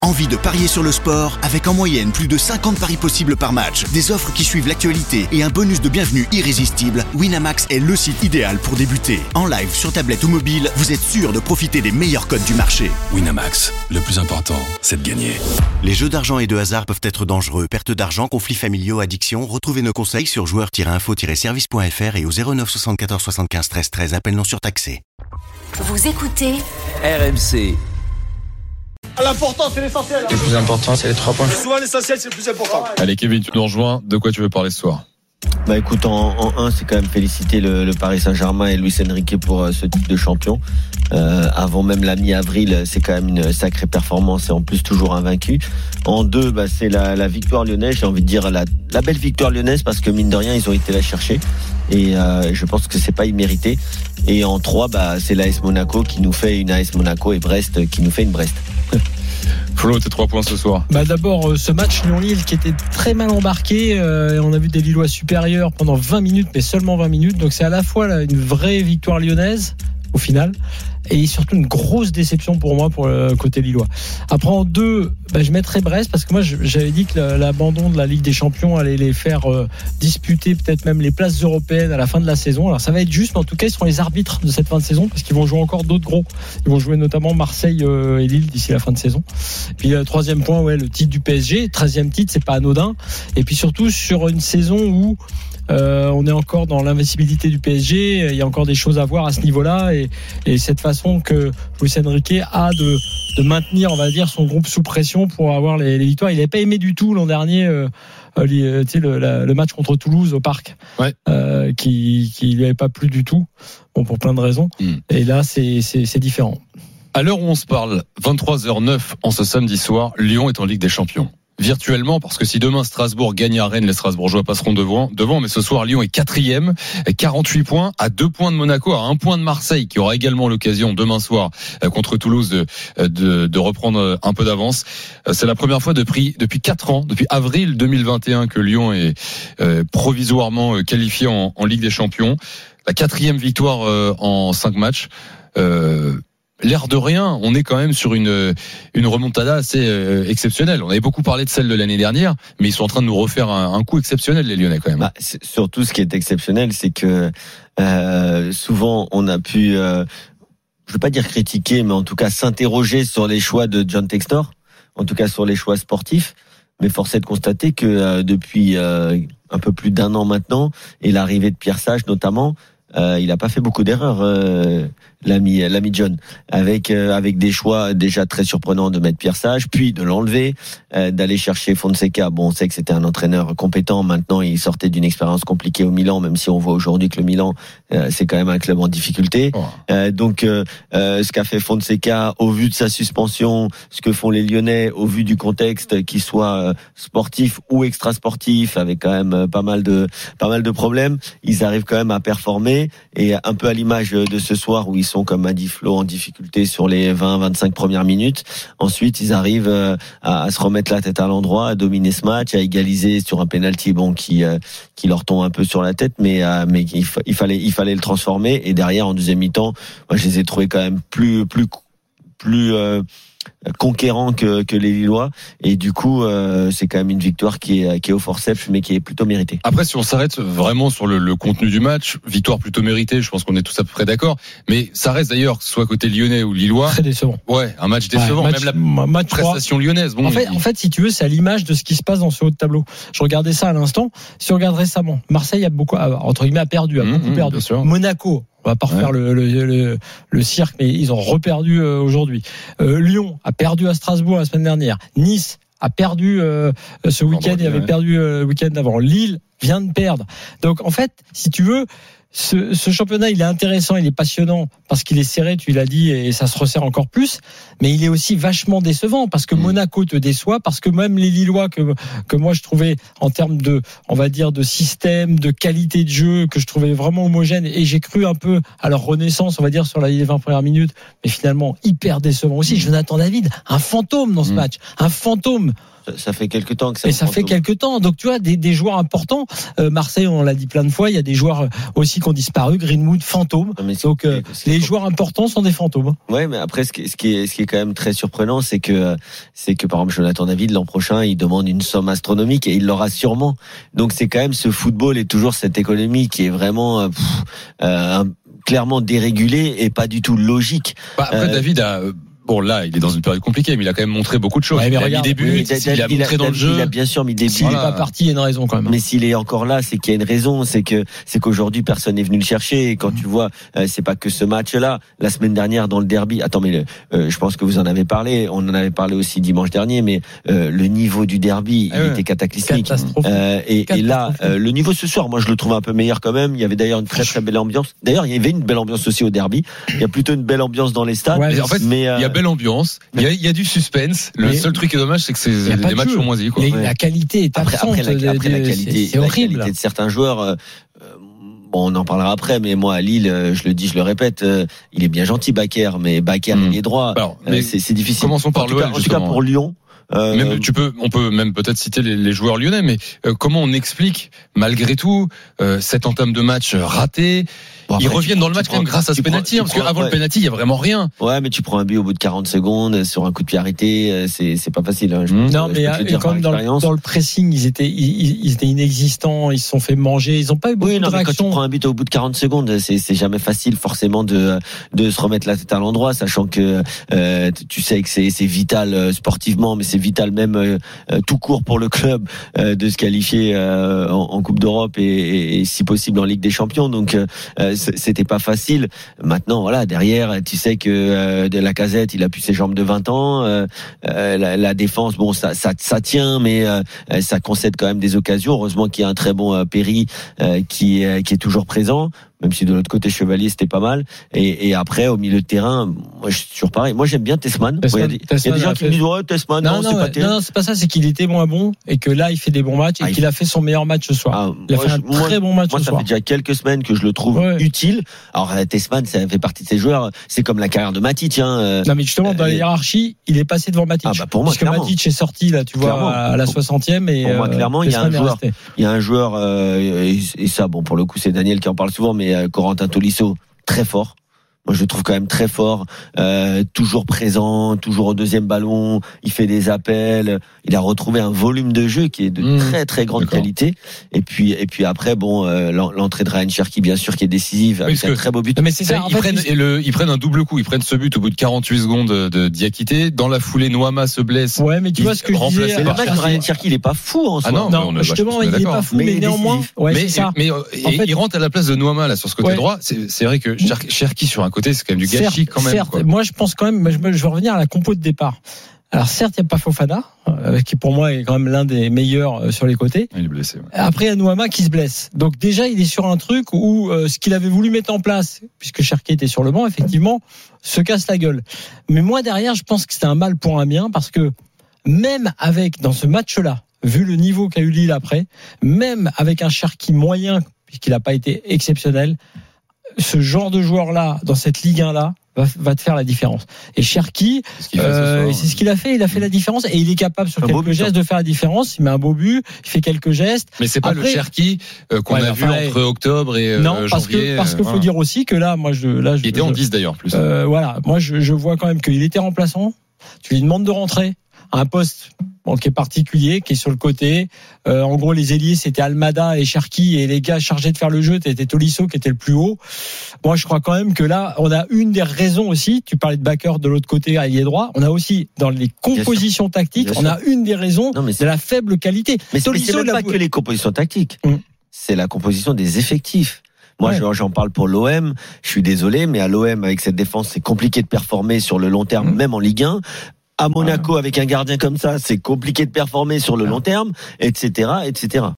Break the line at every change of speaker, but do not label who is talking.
Envie de parier sur le sport avec en moyenne plus de 50 paris possibles par match, des offres qui suivent l'actualité et un bonus de bienvenue irrésistible? Winamax est le site idéal pour débuter. En live, sur tablette ou mobile, vous êtes sûr de profiter des meilleurs codes du marché.
Winamax, le plus important, c'est de gagner.
Les jeux d'argent et de hasard peuvent être dangereux. Perte d'argent, conflits familiaux, addiction. Retrouvez nos conseils sur joueurs-info-service.fr et au 09 74 75 13 13. Appel non surtaxé.
Vous écoutez
RMC.
L'important, c'est l'essentiel.
Le plus important, c'est les 3 points.
Souvent, l'essentiel, c'est le plus important.
Allez, Kevin, tu nous rejoins. De quoi tu veux parler ce soir?
Écoute, en 1, c'est quand même féliciter le Paris Saint-Germain et Luis Enrique pour ce titre de champion. Avant même la mi-avril, c'est quand même une sacrée performance et en plus toujours invaincu. En 2, c'est la victoire lyonnaise. J'ai envie de dire la belle victoire lyonnaise parce que mine de rien, ils ont été la chercher. Et je pense que c'est pas immérité. Et en 3, c'est l'AS Monaco qui nous fait une AS Monaco et Brest qui nous fait une Brest.
Flo, tes 3 points ce soir.
D'abord, ce match Lyon-Lille qui était très mal embarqué. On a vu des Lillois supérieurs pendant 20 minutes, mais seulement 20 minutes. Donc c'est à la fois là, une vraie victoire lyonnaise au final et surtout une grosse déception pour moi pour le côté lillois. Après en 2, je mettrais Brest parce que moi j'avais dit que l'abandon de la Ligue des Champions allait les faire disputer peut-être même les places européennes à la fin de la saison. Alors ça va être juste, mais en tout cas ils seront les arbitres de cette fin de saison parce qu'ils vont jouer encore d'autres gros. Ils vont jouer notamment Marseille et Lille d'ici la fin de saison. Puis le 3e point, le titre du PSG, 13e titre, c'est pas anodin. Et puis surtout sur une saison où on est encore dans l'invincibilité du PSG. Il y a encore des choses à voir à ce niveau-là et cette façon que Luis Enrique a de maintenir, on va dire, son groupe sous pression pour avoir les victoires. Il n'avait pas aimé du tout l'an dernier le match contre Toulouse au Parc, qui lui avait pas plu du tout, pour plein de raisons. Et là, c'est différent.
À l'heure où on se parle, 23h09 en ce samedi soir, Lyon est en Ligue des Champions. Virtuellement, parce que si demain Strasbourg gagne à Rennes, les Strasbourgeois passeront devant, mais ce soir Lyon est 4e, 48 points, à 2 points de Monaco, à 1 point de Marseille, qui aura également l'occasion demain soir contre Toulouse de reprendre un peu d'avance. C'est la première fois depuis 4 ans, depuis avril 2021, que Lyon est provisoirement qualifié en Ligue des Champions. La 4e victoire en 5 matchs. L'air de rien, on est quand même sur une remontada assez exceptionnelle. On avait beaucoup parlé de celle de l'année dernière, mais ils sont en train de nous refaire un coup exceptionnel, les Lyonnais, quand même.
Surtout, ce qui est exceptionnel, c'est que souvent, on a pu, je veux pas dire critiquer, mais en tout cas s'interroger sur les choix de John Textor, en tout cas sur les choix sportifs. Mais force est de constater que depuis un peu plus d'1 an maintenant, et l'arrivée de Pierre Sage notamment, il a pas fait beaucoup d'erreurs, l'ami John, avec des choix déjà très surprenants de mettre Pierre Sage, puis de l'enlever, d'aller chercher Fonseca. Bon, on sait que c'était un entraîneur compétent. Maintenant, il sortait d'une expérience compliquée au Milan, même si on voit aujourd'hui que le Milan, c'est quand même un club en difficulté. Donc, ce qu'a fait Fonseca, au vu de sa suspension, ce que font les Lyonnais, au vu du contexte, qu'il soit sportif ou extra-sportif, avec quand même pas mal de problèmes, ils arrivent quand même à performer. Et un peu à l'image de ce soir où ils sont, comme a dit Flo, en difficulté sur les 20-25 premières minutes. Ensuite, ils arrivent à se remettre la tête à l'endroit, à dominer ce match, à égaliser sur un penalty qui leur tombe un peu sur la tête, mais il fallait le transformer. Et derrière, en deuxième mi-temps, moi, je les ai trouvés quand même plus conquérant que les Lillois, et du coup c'est quand même une victoire qui est au forceps, mais qui est plutôt méritée.
Après, si on s'arrête vraiment sur le contenu du match, victoire plutôt méritée, je pense qu'on est tous à peu près d'accord, mais ça reste d'ailleurs, soit côté lyonnais ou lillois,
très décevant.
Un match décevant, même la prestation lyonnaise. Bon, en fait, si tu veux, c'est à l'image de ce qui se passe dans ce haut de tableau. Je regardais ça à l'instant. Si on regarde récemment, Marseille a beaucoup, entre guillemets, a perdu. Monaco, on va pas refaire le cirque, mais ils ont reperdu aujourd'hui. Lyon a perdu à Strasbourg la semaine dernière. Nice a perdu ce week-end et avait perdu le week-end d'avant. Lille vient de perdre. Donc en fait, si tu veux, ce championnat, il est intéressant, il est passionnant parce qu'il est serré, tu l'as dit, et ça se resserre encore plus. Mais il est aussi vachement décevant parce que Monaco te déçoit, parce que même les Lillois que moi je trouvais en termes de, on va dire, de système, de qualité de jeu, que je trouvais vraiment homogène, et j'ai cru un peu à leur renaissance, on va dire, sur les 20 premières minutes, mais finalement hyper décevant aussi. Jonathan David, un fantôme dans ce match, un fantôme.
Ça fait quelques temps que ça.
Et ça fait quelques temps. Donc tu vois des joueurs importants. Marseille, on l'a dit plein de fois. Il y a des joueurs aussi qui ont disparu. Greenwood, fantôme. Donc les joueurs importants sont des fantômes.
Ouais, mais après ce qui est quand même très surprenant, c'est que par exemple Jonathan David l'an prochain, il demande une somme astronomique et il l'aura sûrement. Donc c'est quand même ce football et toujours cette économie qui est vraiment clairement dérégulée et pas du tout logique.
Après David a bon, là, il est dans une période compliquée, mais il a quand même montré beaucoup de choses.
Ouais,
il a mis des buts, il a montré dans le jeu.
Il a bien sûr mis des buts.
S'il n'est pas parti, il y a une raison quand même.
Mais s'il est encore là, c'est qu'il y a une raison. C'est qu'aujourd'hui, personne n'est venu le chercher. Et quand tu vois, c'est pas que ce match-là. La semaine dernière, dans le derby. Attends, mais je pense que vous en avez parlé. On en avait parlé aussi dimanche dernier. Mais le niveau du derby, il était cataclysmique. Et là, le niveau ce soir, moi, je le trouve un peu meilleur quand même. Il y avait d'ailleurs une très très belle ambiance. D'ailleurs, il y avait une belle ambiance aussi au derby. Il y a plutôt une belle ambiance dans les stades.
Ouais, en fait, il y a belle ambiance. Il y a du suspense. Le seul truc qui est dommage, c'est que les matchs sont moisis.
La qualité est absente.
Après la qualité,
c'est horrible.
La qualité de certains joueurs. Bon, on en parlera après, mais moi à Lille, je le dis, je le répète, il est bien gentil, Bakker, mais Bakker il est droit. Alors, c'est difficile.
Commençons par l'OL.
En tout cas pour Lyon.
On peut même peut-être citer les joueurs lyonnais, mais comment on explique malgré tout cette entame de match ratée? Ils reviennent dans le match quand même grâce à ce penalty, parce qu'avant le penalty, il y a vraiment rien.
Ouais, mais tu prends un but au bout de 40 secondes sur un coup de pied arrêté, c'est pas facile. Hein,
non, mais quand même dans le pressing, ils étaient inexistants, ils se sont fait manger, ils ont pas eu beaucoup de réactions.
Quand tu prends un but au bout de 40 secondes, c'est jamais facile forcément de se remettre la tête à l'endroit, sachant que tu sais que c'est vital sportivement, mais c'est vital même tout court pour le club de se qualifier en Coupe d'Europe et si possible en Ligue des Champions. Donc c'était pas facile. Maintenant, voilà, derrière, tu sais que de Lacazette, il a plus ses jambes de 20 ans. La défense, bon, ça tient, mais ça concède quand même des occasions. Heureusement qu'il y a un très bon Perry qui est toujours présent. Même si de l'autre côté Chevalier c'était pas mal, et après au milieu de terrain, moi je suis toujours pareil. Moi j'aime bien Tessman. Il y a des gens qui me disent ouais Tessman, non c'est pas terrible.
Non, c'est pas ça, c'est qu'il était moins bon et que là il fait des bons matchs et qu'il a fait son meilleur match ce soir. Il a fait un très bon match ce soir.
Moi ça fait déjà quelques semaines que je le trouve utile. Alors Tessman, ça fait partie de ces joueurs. C'est comme la carrière de Matic. Non
mais justement dans la hiérarchie, il est passé devant Matic.
Pour moi,
parce que Matic est sorti là, tu vois, à la 60e et
pour moi clairement il y a un joueur et ça bon pour le coup c'est Daniel qui en parle souvent, mais Corentin Tolisso, très fort. Moi, je le trouve quand même très fort, toujours présent, toujours au deuxième ballon. Il fait des appels. Il a retrouvé un volume de jeu qui est de très très grande qualité. Et puis après, bon, l'entrée de Ryan Cherki, bien sûr, qui est décisive, avec un très beau but.
Mais c'est ça. Ils prennent un double coup. Ils prennent ce but au bout de 48 secondes de Diakité. Dans la foulée, Noama se blesse.
Ouais, mais tu vois ce que je disais.
Le match de Ryan Cherki, il est pas fou en soi.
Non, justement, il est pas fou, mais néanmoins.
Mais il rentre à la place de Noama là sur ce côté droit. C'est vrai que Cherki sur un côté, c'est quand même du gâchis quand même.
Certes, moi je pense quand même, je vais revenir à la compo de départ. Alors certes, il n'y a pas Fofana, qui pour moi est quand même l'un des meilleurs sur les côtés.
Il est blessé. Ouais.
Après, il y a Noama qui se blesse. Donc déjà, il est sur un truc où ce qu'il avait voulu mettre en place, puisque Cherki était sur le banc, effectivement, se casse la gueule. Mais moi derrière, je pense que c'était un mal pour un bien, parce que même avec, dans ce match-là, vu le niveau qu'a eu Lille après, même avec un Cherki moyen, puisqu'il n'a pas été exceptionnel, ce genre de joueur-là, dans cette Ligue 1-là, va te faire la différence. Et Cherki, c'est ce qu'il a fait. Il a fait la différence et il est capable sur quelques gestes de faire la différence. Il met un beau but, il fait quelques gestes.
Mais c'est pas le Cherki qu'on a vu entre octobre et janvier.
Parce qu'il faut dire aussi que là,
il était en 10 d'ailleurs plus.
Voilà, moi je vois quand même qu'il était remplaçant. Tu lui demandes de rentrer à un poste qui est particulier, qui est sur le côté. En gros, les ailiers, c'était Almada et Cherki, et les gars chargés de faire le jeu, c'était Tolisso qui était le plus haut. Moi, je crois quand même que là, on a une des raisons aussi, tu parlais de Bakker de l'autre côté, ailier droit, on a aussi, dans les compositions tactiques, on a une des raisons de la faible qualité.
Mais c'est même pas que les compositions tactiques. C'est la composition des effectifs. Moi, j'en parle pour l'OM. Je suis désolé, mais à l'OM, avec cette défense, c'est compliqué de performer sur le long terme, même en Ligue 1. À Monaco, avec un gardien comme ça, c'est compliqué de performer sur le long terme, etc., etc.